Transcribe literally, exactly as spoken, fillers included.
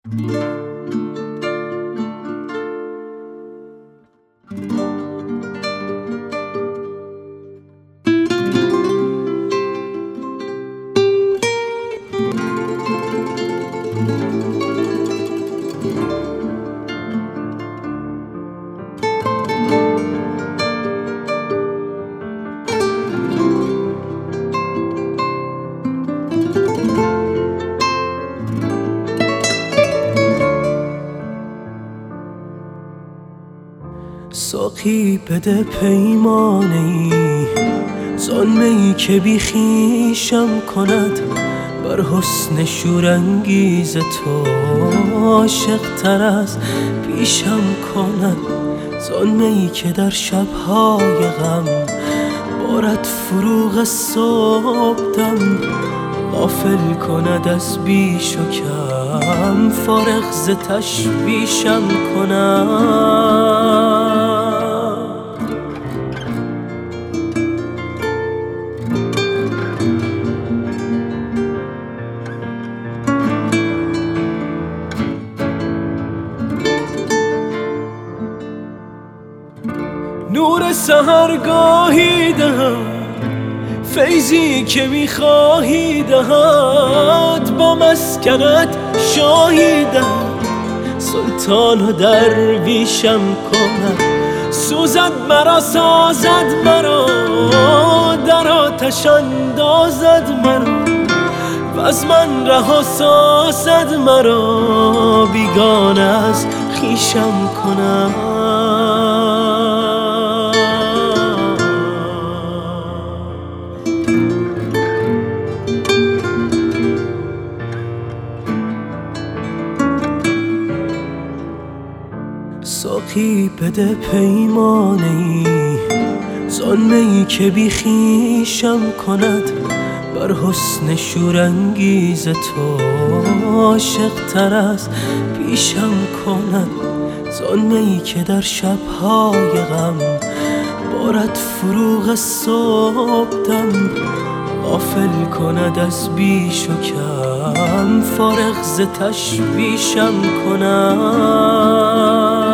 ساقی بده پیمانه ای ظلمه ای که بی خویشم کند، بر حسن شورانگیز تو عاشق تر از پیشم کند. ظلمه ای که در شبهای غم بارد فروغ صبحدم، غافل کند از بیش و کم، فارغ ز تشویشم کند. نور سحرگاهی دهم، فیضی که میخواهی دهد، با مسکنت شاهی دهد، سلطان و درویشم کند. سوزد مرا سازد مرا، در آتش اندازد مرا، و از من رها سازد مرا، بیگانه از خویشم کند. ساقی بده پیمانه ای ظلمه ای که بی خویشم کند، بر حسن شورانگیز تو عاشق تر از پیشم کند. ظلمه ای که در شبهای غم بارد فروغ صبحدم، غافل کند از بیش و کم، فارغ ز تشویشم کند.